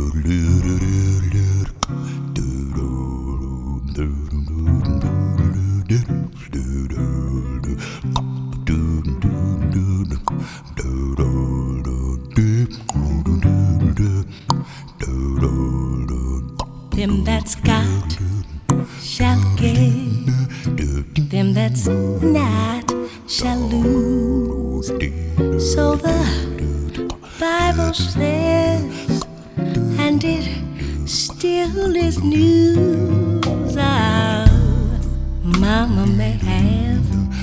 Them that's got shall get, them that's not shall lose. So the Bible says, and it still is news. Oh, Mama may have,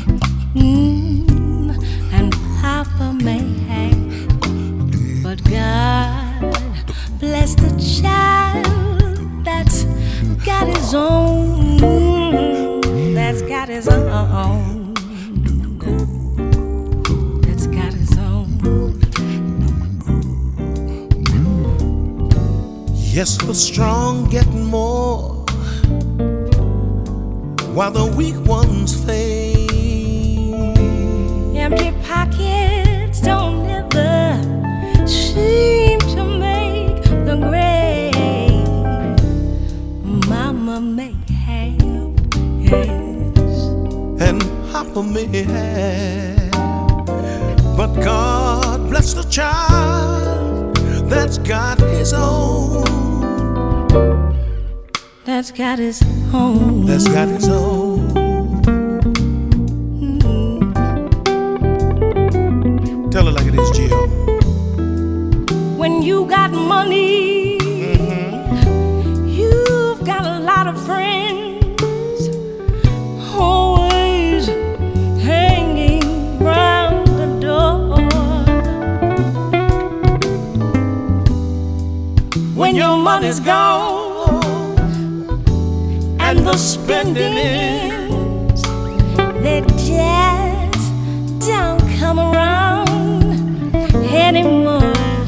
and Papa may have, but God bless the child that's got his own, that's got his own, that's got his own. Yes, the strong get more while the weak ones fade. Empty pockets don't ever seem to make the grave. Mama may have, yes, And Papa may have, but God bless the child that's got his own, that's got his own, that's got his own. Tell it like it is, Jill. When you got money, you've got a lot of friends, always hanging round the door. When your money's gone and the spending ends, they just don't come around anymore.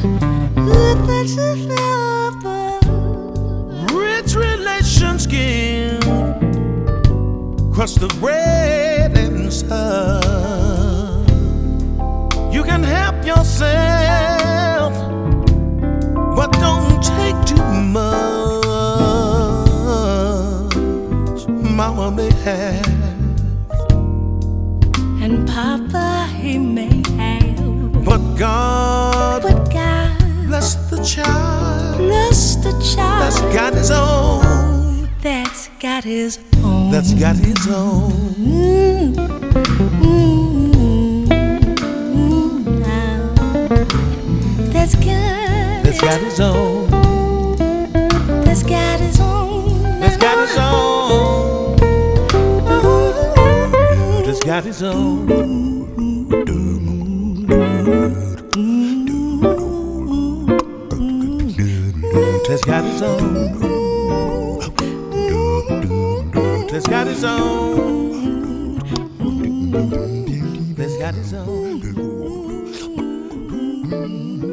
Rich relations give crust of bread and stuff. You can help yourself, but don't take too much. Mama may have, and Papa he may have, but God bless the child, bless the child that's got his own, that's got his own, that's got his own. That's got, That's got his own, that's got his own, that's got his own, that's got his own. That's got his own, that's got his own, that's got his own.